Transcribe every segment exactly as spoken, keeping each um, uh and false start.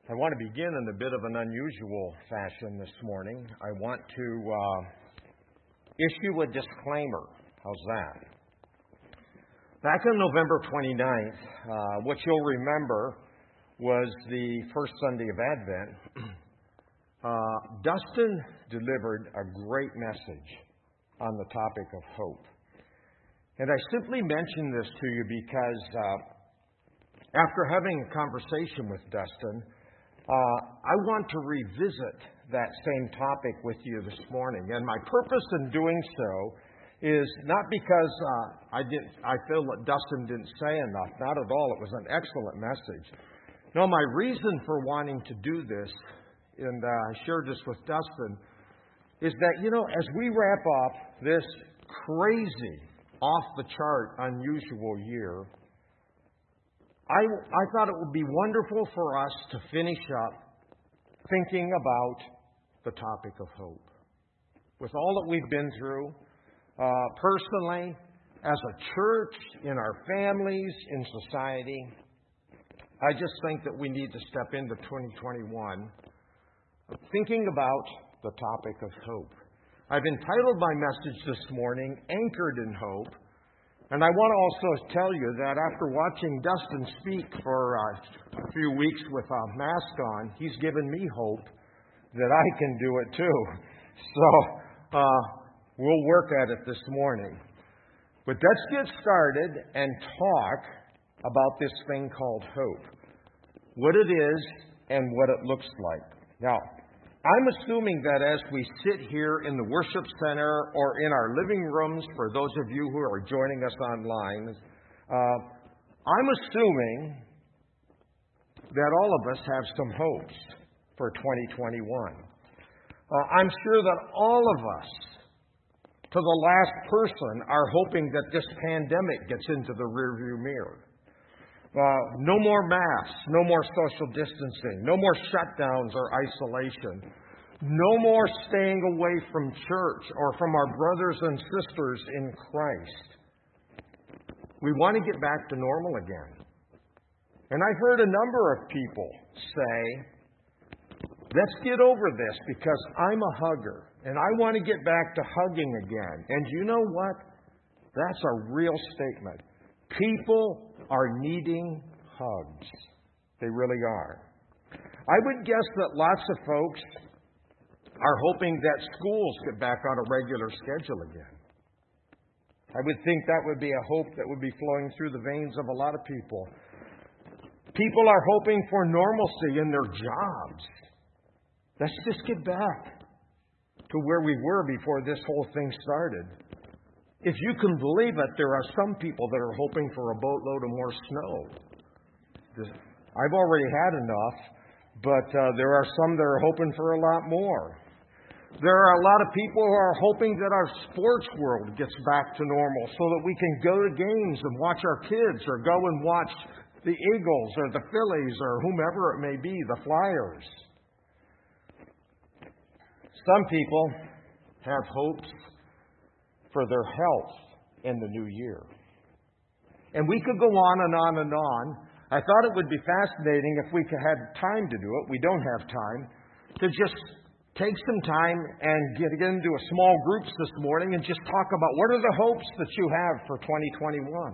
I want to begin in a bit of an unusual fashion this morning. I want to uh, issue a disclaimer. How's that? Back on November twenty-ninth, uh, what you'll remember was the first Sunday of Advent. uh, Dustin delivered a great message on the topic of hope. And I simply mention this to you because uh, after having a conversation with Dustin, Uh, I want to revisit that same topic with you this morning. And my purpose in doing so is not because uh, I didn't, I feel that Dustin didn't say enough. Not at all. It was an excellent message. No, my reason for wanting to do this, and uh, I shared this with Dustin, is that, you know, as we wrap up this crazy, off-the-chart, unusual year, I, I thought it would be wonderful for us to finish up thinking about the topic of hope. With all that we've been through, uh, personally, as a church, in our families, in society, I just think that we need to step into twenty twenty-one thinking about the topic of hope. I've entitled my message this morning, Anchored in Hope. And I want to also tell you that after watching Dustin speak for uh, a few weeks with a mask on, he's given me hope that I can do it too. So uh, we'll work at it this morning. But let's get started and talk about this thing called hope. What it is and what it looks like. Now, I'm assuming that as we sit here in the worship center or in our living rooms, for those of you who are joining us online, uh, I'm assuming that all of us have some hopes for twenty twenty-one. Uh, I'm sure that all of us, to the last person, are hoping that this pandemic gets into the rearview mirror. Uh, no more masks, no more social distancing, no more shutdowns or isolation, no more staying away from church or from our brothers and sisters in Christ. We want to get back to normal again. And I've heard a number of people say, let's get over this because I'm a hugger and I want to get back to hugging again. And you know what? That's a real statement. People are needing hugs. They really are. I would guess that lots of folks are hoping that schools get back on a regular schedule again. I would think that would be a hope that would be flowing through the veins of a lot of people. People are hoping for normalcy in their jobs. Let's just get back to where we were before this whole thing started. If you can believe it, there are some people that are hoping for a boatload of more snow. I've already had enough, but uh, there are some that are hoping for a lot more. There are a lot of people who are hoping that our sports world gets back to normal so that we can go to games and watch our kids or go and watch the Eagles or the Phillies or whomever it may be, the Flyers. Some people have hopes for their health in the new year. And we could go on and on and on. I thought it would be fascinating if we could have time to do it. We don't have time. To just take some time and get into a small groups this morning and just talk about what are the hopes that you have for twenty twenty-one.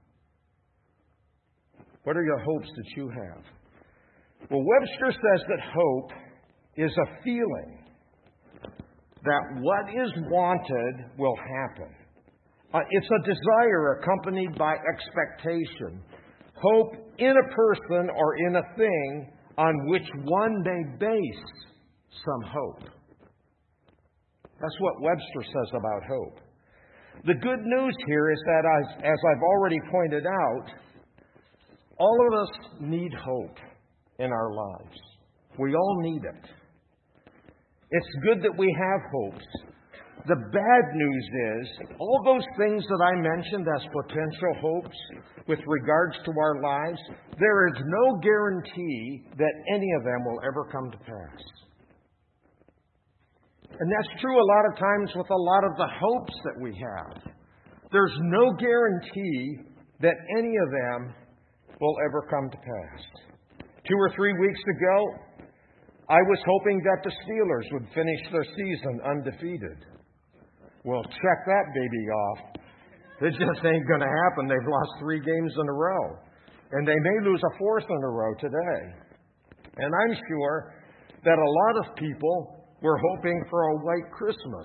What are your hopes that you have? Well, Webster says that hope is a feeling that what is wanted will happen. Uh, it's a desire accompanied by expectation. Hope in a person or in a thing on which one may base some hope. That's what Webster says about hope. The good news here is that, as, as I've already pointed out, all of us need hope in our lives. We all need it. It's good that we have hopes. The bad news is, all those things that I mentioned as potential hopes with regards to our lives, there is no guarantee that any of them will ever come to pass. And that's true a lot of times with a lot of the hopes that we have. There's no guarantee that any of them will ever come to pass. Two or three weeks ago, I was hoping that the Steelers would finish their season undefeated. Well, check that baby off. It just ain't going to happen. They've lost three games in a row. And they may lose a fourth in a row today. And I'm sure that a lot of people were hoping for a white Christmas.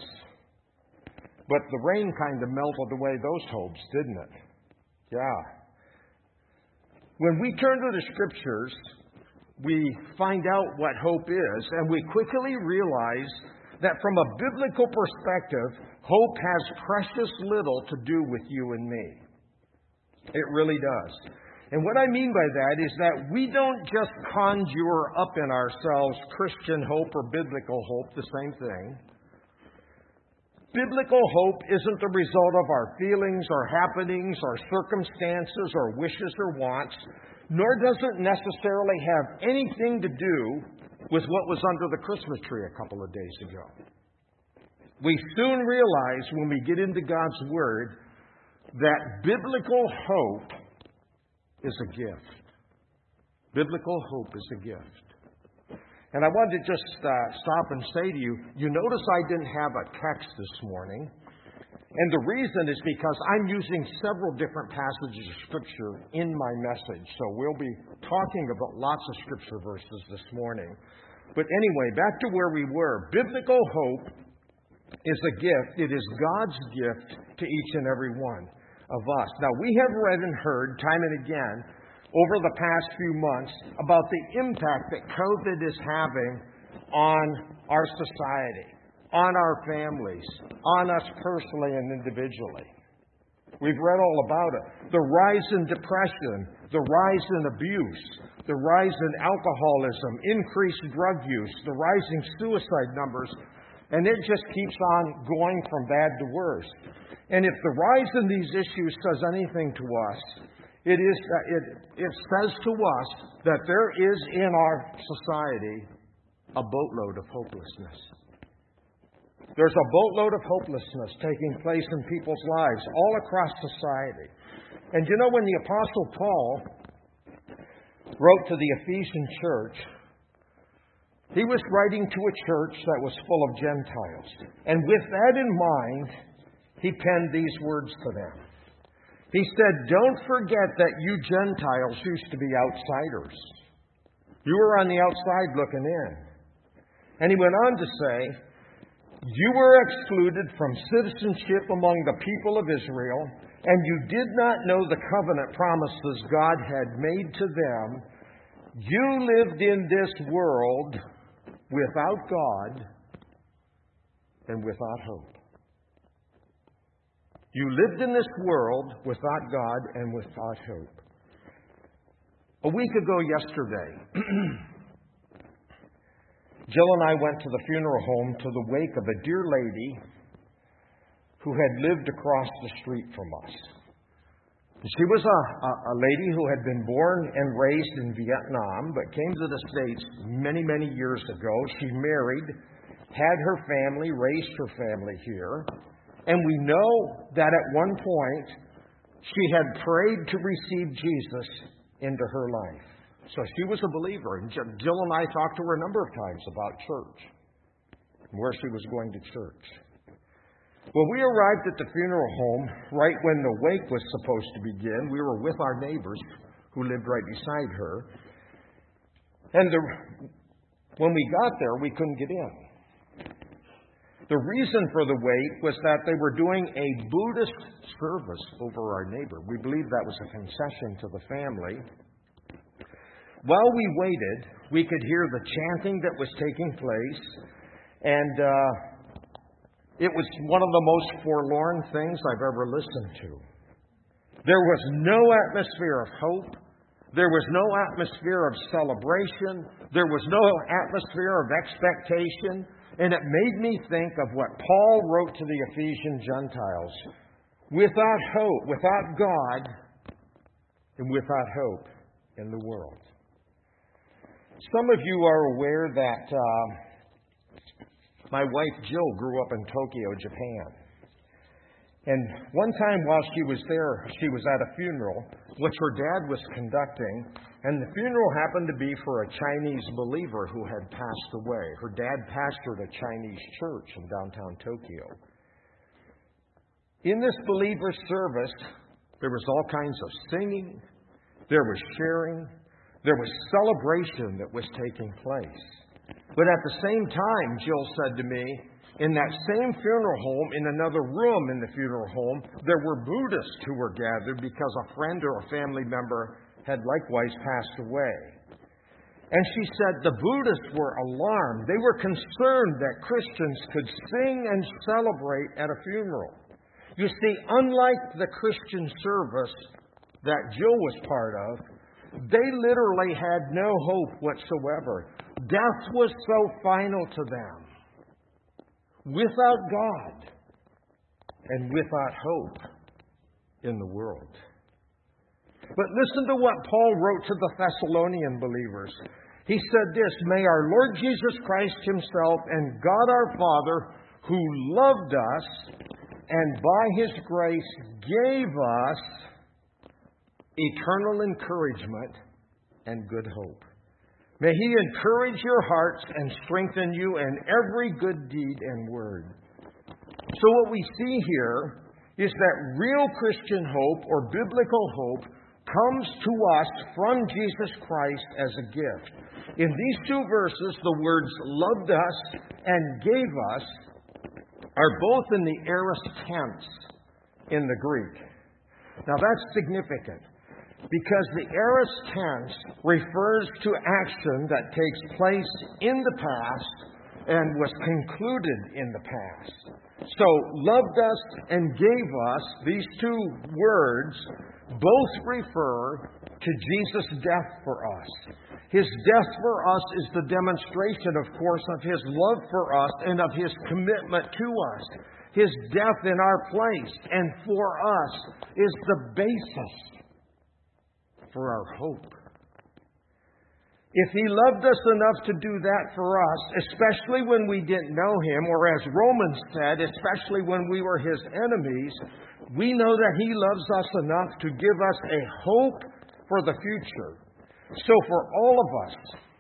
But the rain kind of melted away those hopes, didn't it? Yeah. When we turn to the Scriptures, we find out what hope is, and we quickly realize that from a biblical perspective, hope has precious little to do with you and me. It really does. And what I mean by that is that we don't just conjure up in ourselves Christian hope or biblical hope, the same thing. Biblical hope isn't the result of our feelings or happenings or circumstances or wishes or wants, nor does it necessarily have anything to do with what was under the Christmas tree a couple of days ago. We soon realize when we get into God's Word that biblical hope is a gift. Biblical hope is a gift. And I wanted to just uh, stop and say to you, you notice I didn't have a text this morning. And the reason is because I'm using several different passages of Scripture in my message. So we'll be talking about lots of Scripture verses this morning. But anyway, back to where we were. Biblical hope is a gift. It is God's gift to each and every one of us. Now, we have read and heard time and again over the past few months about the impact that COVID is having on our society, on our families, on us personally and individually. We've read all about it. The rise in depression, the rise in abuse, the rise in alcoholism, increased drug use, the rising suicide numbers, and it just keeps on going from bad to worse. And if the rise in these issues says anything to us, It is. It, it says to us that there is in our society a boatload of hopelessness. There's a boatload of hopelessness taking place in people's lives all across society. And you know, when the Apostle Paul wrote to the Ephesian church, he was writing to a church that was full of Gentiles. And with that in mind, he penned these words to them. He said, "Don't forget that you Gentiles used to be outsiders. You were on the outside looking in." And he went on to say, "You were excluded from citizenship among the people of Israel, and you did not know the covenant promises God had made to them. You lived in this world without God and without hope." You lived in this world without God and without hope. A week ago yesterday, Jill and I went to the funeral home to the wake of a dear lady who had lived across the street from us. She was a, a, a lady who had been born and raised in Vietnam, but came to the States many, many years ago. She married, had her family, raised her family here. And we know that at one point, she had prayed to receive Jesus into her life. So she was a believer. And Jill and I talked to her a number of times about church and where she was going to church. Well, we arrived at the funeral home right when the wake was supposed to begin. We were with our neighbors who lived right beside her. And the, when we got there, we couldn't get in. The reason for the wait was that they were doing a Buddhist service over our neighbor. We believe that was a concession to the family. While we waited, we could hear the chanting that was taking place, and uh, it was one of the most forlorn things I've ever listened to. There was no atmosphere of hope. There was no atmosphere of celebration. There was no atmosphere of expectation. And it made me think of what Paul wrote to the Ephesian Gentiles. Without hope, without God, and without hope in the world. Some of you are aware that uh, my wife Jill grew up in Tokyo, Japan. And one time while she was there, she was at a funeral, which her dad was conducting, and the funeral happened to be for a Chinese believer who had passed away. Her dad pastored a Chinese church in downtown Tokyo. In this believer's service, there was all kinds of singing, there was sharing, there was celebration that was taking place. But at the same time, Jill said to me, in that same funeral home, in another room in the funeral home, there were Buddhists who were gathered because a friend or a family member had likewise passed away. And she said the Buddhists were alarmed. They were concerned that Christians could sing and celebrate at a funeral. You see, unlike the Christian service that Jill was part of, they literally had no hope whatsoever. Death was so final to them. Without God and without hope in the world. But listen to what Paul wrote to the Thessalonian believers. He said this, "May our Lord Jesus Christ Himself and God our Father, who loved us and by His grace gave us eternal encouragement and good hope. May He encourage your hearts and strengthen you in every good deed and word." So what we see here is that real Christian hope or biblical hope comes to us from Jesus Christ as a gift. In these two verses, the words loved us and gave us are both in the aorist tense in the Greek. Now that's significant, because the aorist tense refers to action that takes place in the past and was concluded in the past. So, loved us and gave us, these two words both refer to Jesus' death for us. His death for us is the demonstration, of course, of His love for us and of His commitment to us. His death in our place and for us is the basis for our hope. If He loved us enough to do that for us, especially when we didn't know Him, or as Romans said, especially when we were His enemies, we know that He loves us enough to give us a hope for the future. So for all of us,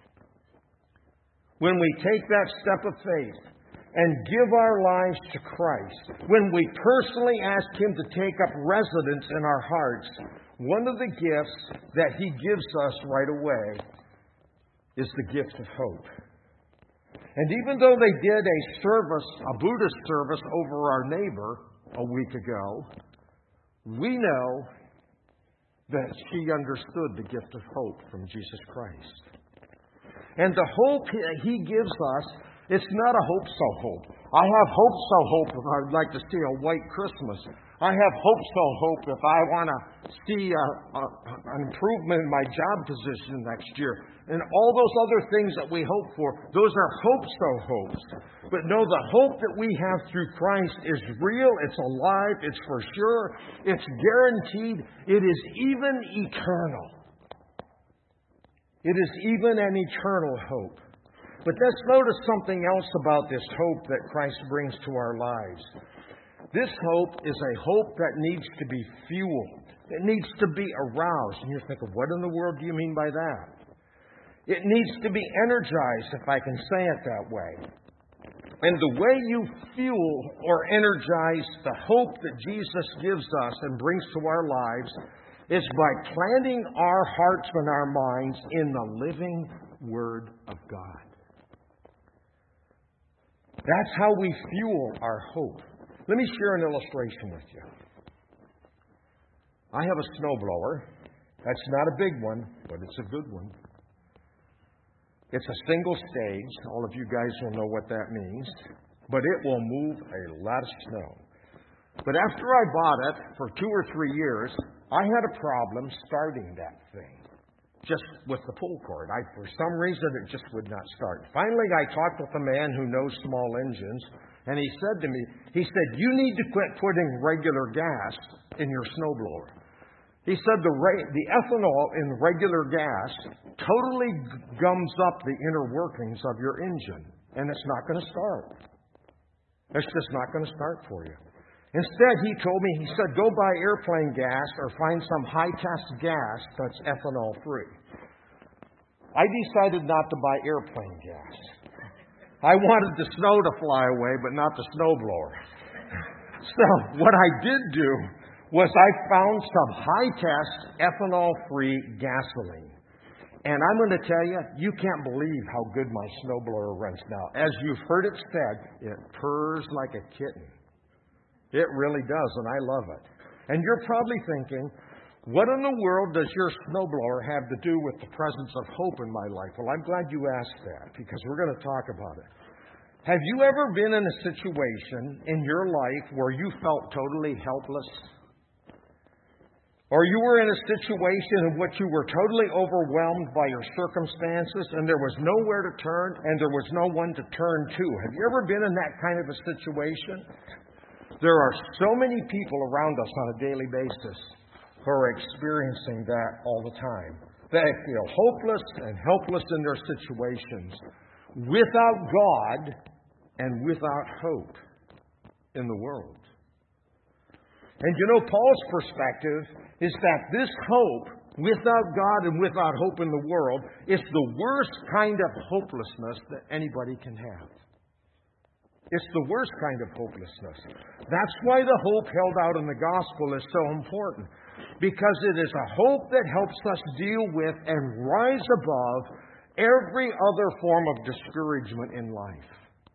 when we take that step of faith and give our lives to Christ, when we personally ask Him to take up residence in our hearts, one of the gifts that He gives us right away is the gift of hope. And even though they did a service, a Buddhist service over our neighbor a week ago, we know that she understood the gift of hope from Jesus Christ. And the hope He gives us, it's not a hope-so hope. I have hope-so hope if I'd like to see a white Christmas. I have hope-so hope if I want to see a, a, an improvement in my job position next year. And all those other things that we hope for, those are hope-so hopes. But no, the hope that we have through Christ is real, it's alive, it's for sure, it's guaranteed, it is even eternal. It is even an eternal hope. But let's notice something else about this hope that Christ brings to our lives. This hope is a hope that needs to be fueled. It needs to be aroused. And you're thinking, what in the world do you mean by that? It needs to be energized, if I can say it that way. And the way you fuel or energize the hope that Jesus gives us and brings to our lives is by planting our hearts and our minds in the living Word of God. That's how we fuel our hope. Let me share an illustration with you. I have a snowblower. That's not a big one, but it's a good one. It's a single stage. All of you guys will know what that means. But it will move a lot of snow. But after I bought it for two or three years, I had a problem starting that thing. Just with the pull cord. I, for some reason, it just would not start. Finally, I talked with a man who knows small engines, and he said to me, he said, you need to quit putting regular gas in your snowblower. He said the, ra- the ethanol in regular gas totally gums up the inner workings of your engine, and it's not going to start. It's just not going to start for you. Instead, he told me, he said, go buy airplane gas or find some high-test gas that's ethanol-free. I decided not to buy airplane gas. I wanted the snow to fly away, but not the snowblower. So what I did do was I found some high-test ethanol-free gasoline. And I'm going to tell you, you can't believe how good my snowblower runs now. As you've heard it said, it purrs like a kitten. It really does, and I love it. And you're probably thinking, what in the world does your snowblower have to do with the presence of hope in my life? Well, I'm glad you asked that, because we're going to talk about it. Have you ever been in a situation in your life where you felt totally helpless? Or you were in a situation in which you were totally overwhelmed by your circumstances and there was nowhere to turn and there was no one to turn to? Have you ever been in that kind of a situation? There are so many people around us on a daily basis who are experiencing that all the time. They feel hopeless and helpless in their situations, without God and without hope in the world. And you know, Paul's perspective is that this hope, without God and without hope in the world, is the worst kind of hopelessness that anybody can have. It's the worst kind of hopelessness. That's why the hope held out in the gospel is so important. Because it is a hope that helps us deal with and rise above every other form of discouragement in life.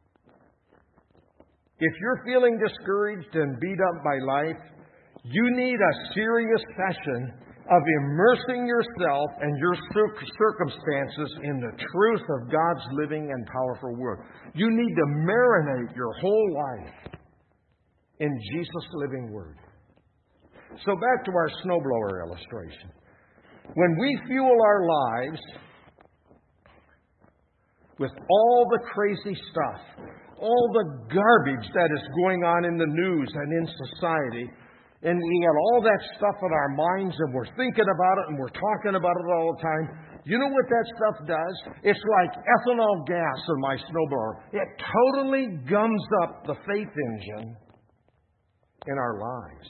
If you're feeling discouraged and beat up by life, you need a serious session of immersing yourself and your circumstances in the truth of God's living and powerful Word. You need to marinate your whole life in Jesus' living Word. So back to our snowblower illustration. When we fuel our lives with all the crazy stuff, all the garbage that is going on in the news and in society, and we have all that stuff in our minds and we're thinking about it and we're talking about it all the time, you know what that stuff does? It's like ethanol gas in my snowblower. It totally gums up the faith engine in our lives.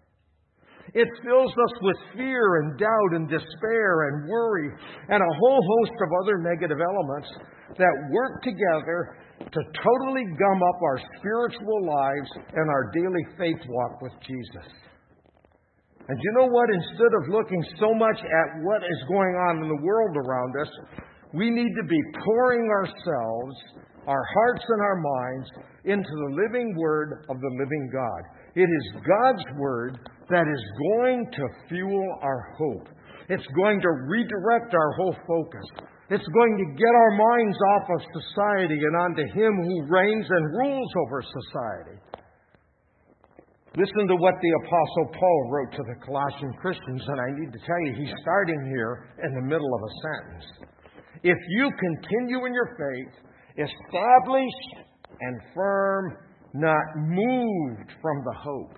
It fills us with fear and doubt and despair and worry and a whole host of other negative elements that work together to totally gum up our spiritual lives and our daily faith walk with Jesus. And you know what? Instead of looking so much at what is going on in the world around us, we need to be pouring ourselves, our hearts and our minds, into the living Word of the living God. It is God's Word that is going to fuel our hope. It's going to redirect our whole focus. It's going to get our minds off of society and onto Him who reigns and rules over society. Listen to what the Apostle Paul wrote to the Colossian Christians, and I need to tell you, he's starting here in the middle of a sentence. If you continue in your faith, established and firm, not moved from the hope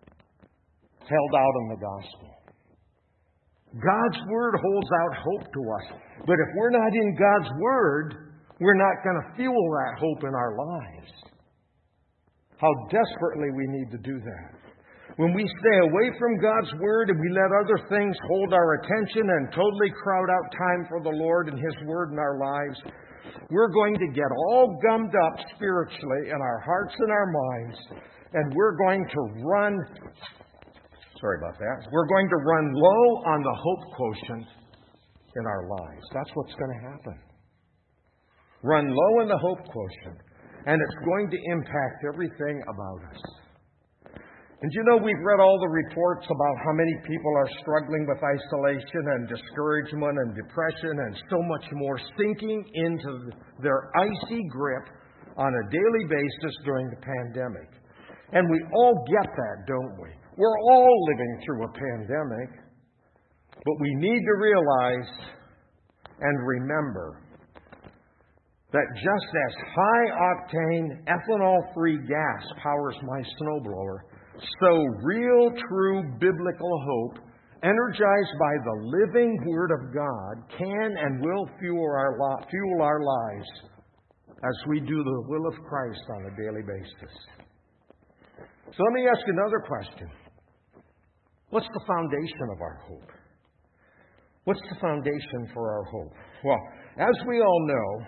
held out in the gospel. God's Word holds out hope to us. But if we're not in God's Word, we're not going to fuel that hope in our lives. How desperately we need to do that. When we stay away from God's Word and we let other things hold our attention and totally crowd out time for the Lord and His Word in our lives, we're going to get all gummed up spiritually in our hearts and our minds, and we're going to run, sorry about that, we're going to run low on the hope quotient in our lives. That's what's going to happen. Run low in the hope quotient, and it's going to impact everything about us. And you know, we've read all the reports about how many people are struggling with isolation and discouragement and depression and so much more, sinking into their icy grip on a daily basis during the pandemic. And we all get that, don't we? We're all living through a pandemic. But we need to realize and remember that just as high-octane, ethanol-free gas powers my snowblower, so real, true biblical hope, energized by the living Word of God, can and will fuel our, li- fuel our lives as we do the will of Christ on a daily basis. So let me ask another question. What's the foundation of our hope? What's the foundation for our hope? Well, as we all know,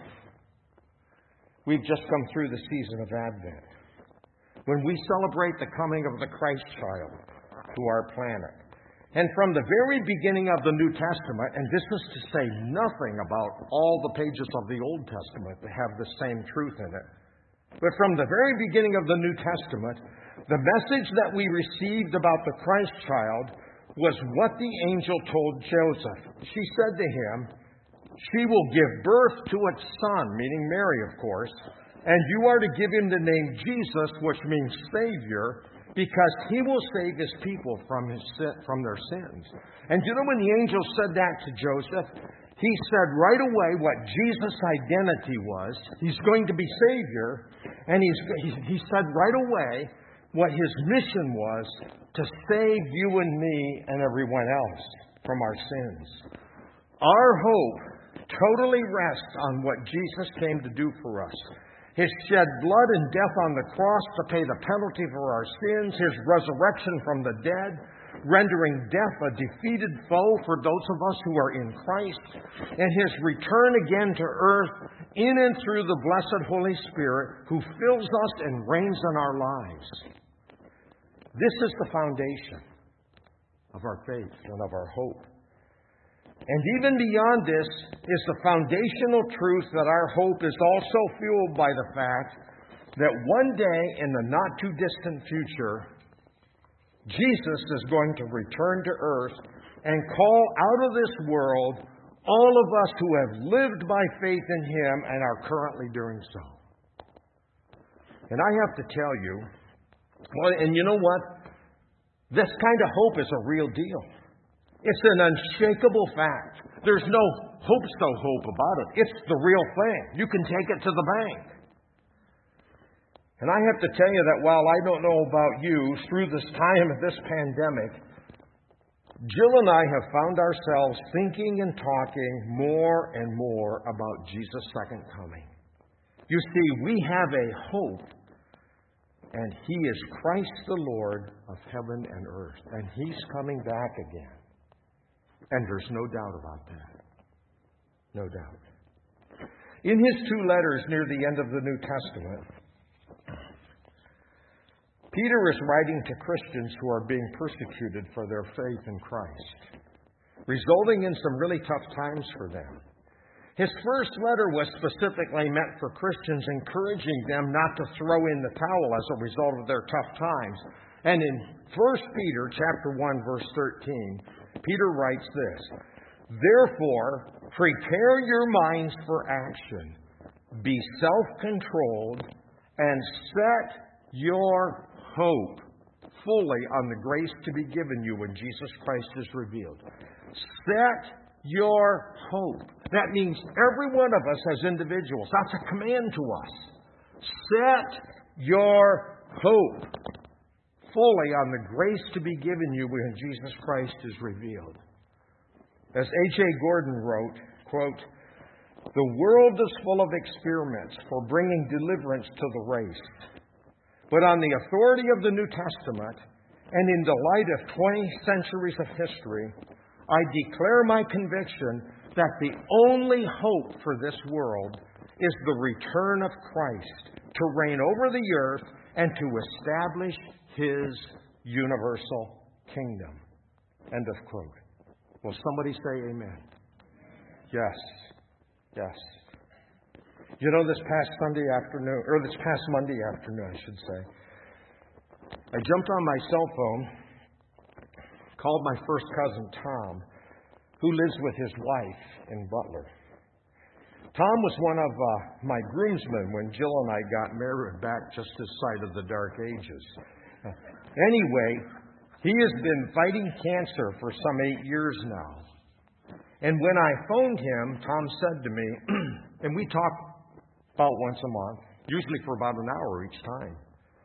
we've just come through the season of Advent, when we celebrate the coming of the Christ child to our planet. And from the very beginning of the New Testament, and this is to say nothing about all the pages of the Old Testament that have the same truth in it, but from the very beginning of the New Testament, the message that we received about the Christ child was what the angel told Joseph. She said to him, "She will give birth to a son," meaning Mary, of course, "and you are to give him the name Jesus," which means Savior, "because he will save his people from his sin, from their sins." And you know, when the angel said that to Joseph, he said right away what Jesus' identity was. He's going to be Savior, and he's, he, he said right away what his mission was, to save you and me and everyone else from our sins. Our hope totally rests on what Jesus came to do for us. His shed blood and death on the cross to pay the penalty for our sins, His resurrection from the dead, rendering death a defeated foe for those of us who are in Christ, and His return again to earth in and through the blessed Holy Spirit who fills us and reigns in our lives. This is the foundation of our faith and of our hope. And even beyond this is the foundational truth that our hope is also fueled by the fact that one day in the not-too-distant future, Jesus is going to return to earth and call out of this world all of us who have lived by faith in Him and are currently doing so. And I have to tell you, well, and you know what? This kind of hope is a real deal. It's an unshakable fact. There's no hope-so-hope about it. It's the real thing. You can take it to the bank. And I have to tell you that while I don't know about you, through this time of this pandemic, Jill and I have found ourselves thinking and talking more and more about Jesus' second coming. You see, we have a hope, and He is Christ the Lord of heaven and earth, and He's coming back again. And there's no doubt about that. No doubt. In his two letters near the end of the New Testament, Peter is writing to Christians who are being persecuted for their faith in Christ, resulting in some really tough times for them. His first letter was specifically meant for Christians, encouraging them not to throw in the towel as a result of their tough times. And in First Peter chapter one, verse thirteen, Peter writes this: "Therefore, prepare your minds for action. Be self-controlled and set your hope fully on the grace to be given you when Jesus Christ is revealed." Set your hope. That means every one of us as individuals. That's a command to us. Set your hope fully on the grace to be given you when Jesus Christ is revealed. As A J Gordon wrote, quote, "The world is full of experiments for bringing deliverance to the race. But on the authority of the New Testament, and in the light of twenty centuries of history, I declare my conviction that the only hope for this world is the return of Christ to reign over the earth and to establish His universal kingdom." End of quote. Will somebody say amen? Yes. Yes. You know, this past Sunday afternoon, or this past Monday afternoon, I should say, I jumped on my cell phone, called my first cousin, Tom, who lives with his wife in Butler. Tom was one of uh, my groomsmen when Jill and I got married back just this side of the Dark Ages. Uh, anyway, he has been fighting cancer for some eight years now. And when I phoned him, Tom said to me, and we talk about once a month, usually for about an hour each time.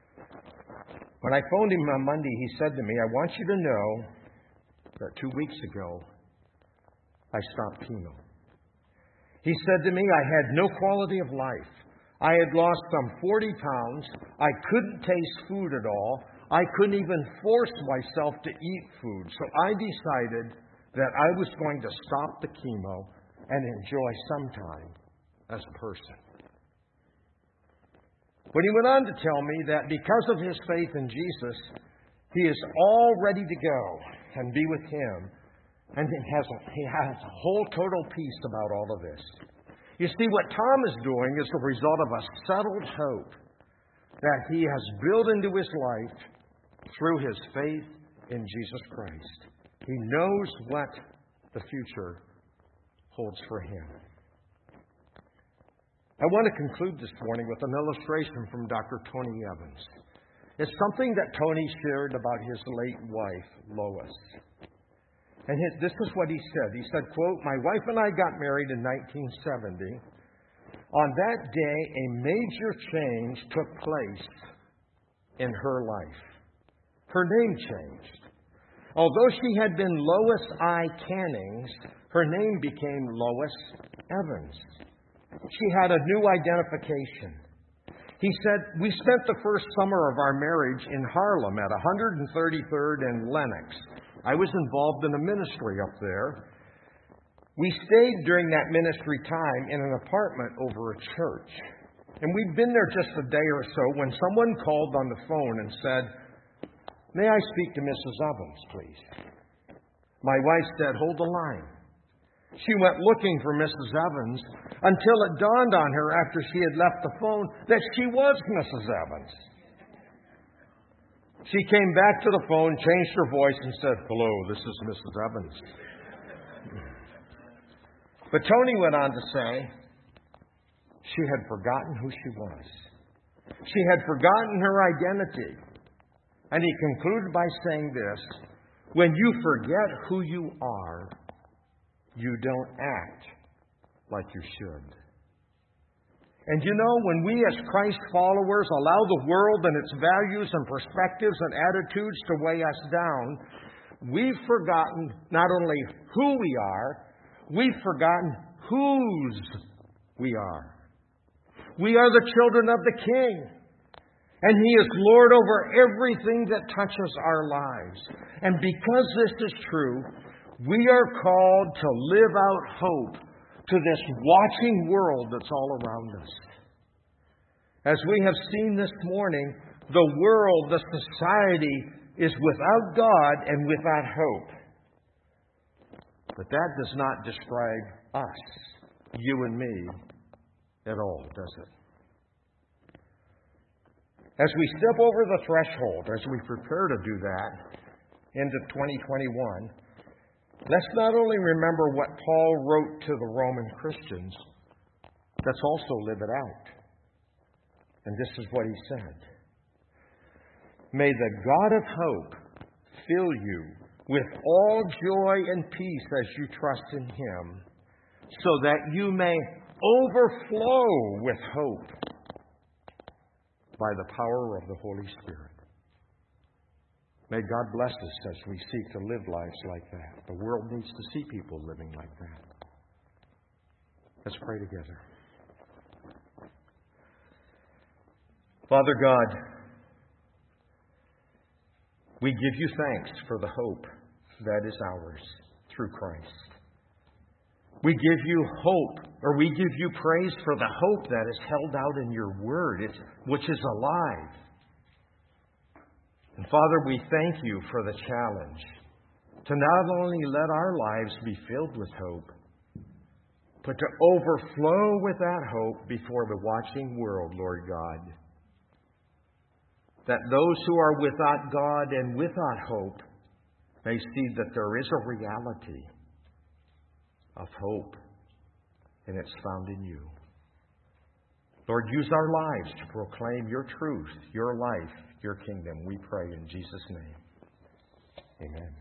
When I phoned him on Monday, he said to me, "I want you to know that two weeks ago, I stopped chemo." He said to me, "I had no quality of life. I had lost some forty pounds. I couldn't taste food at all. I couldn't even force myself to eat food. So I decided that I was going to stop the chemo and enjoy some time as a person. But he went on to tell me that because of his faith in Jesus, he is all ready to go and be with him. And he has, he has a whole total peace about all of this. You see, what Tom is doing is the result of a settled hope that he has built into his life through his faith in Jesus Christ. He knows what the future holds for him. I want to conclude this morning with an illustration from Doctor Tony Evans. It's something that Tony shared about his late wife, Lois. And his, this is what he said. He said, quote, "My wife and I got married in nineteen seventy. On that day, a major change took place in her life. Her name changed. Although she had been Lois I. Cannings, her name became Lois Evans. She had a new identification. He said, we spent the first summer of our marriage in Harlem at one thirty-third and Lenox. I was involved in a ministry up there. We stayed during that ministry time in an apartment over a church. And we'd been there just a day or so when someone called on the phone and said, may I speak to Missus Evans, please? My wife said, hold the line. She went looking for Missus Evans until it dawned on her after she had left the phone that she was Missus Evans. She came back to the phone, changed her voice, and said, hello, this is Missus Evans. But Tony went on to say she had forgotten who she was. She had forgotten her identity. And he concluded by saying this, when you forget who you are, you don't act like you should. And you know, when we as Christ followers allow the world and its values and perspectives and attitudes to weigh us down, we've forgotten not only who we are, we've forgotten whose we are. We are the children of the King. And He is Lord over everything that touches our lives. And because this is true, we are called to live out hope to this watching world that's all around us. As we have seen this morning, the world, the society, is without God and without hope. But that does not describe us, you and me, at all, does it? As we step over the threshold, as we prepare to do that into twenty twenty-one, let's not only remember what Paul wrote to the Roman Christians, let's also live it out. And this is what he said. May the God of hope fill you with all joy and peace as you trust in Him, so that you may overflow with hope by the power of the Holy Spirit. May God bless us as we seek to live lives like that. The world needs to see people living like that. Let's pray together. Father God, we give you thanks for the hope that is ours through Christ. We give you hope, or we give you praise for the hope that is held out in your word, which is alive. And Father, we thank you for the challenge to not only let our lives be filled with hope, but to overflow with that hope before the watching world, Lord God. That those who are without God and without hope may see that there is a reality of hope, and it's found in you. Lord, use our lives to proclaim your truth, your life, your kingdom. We pray in Jesus' name. Amen.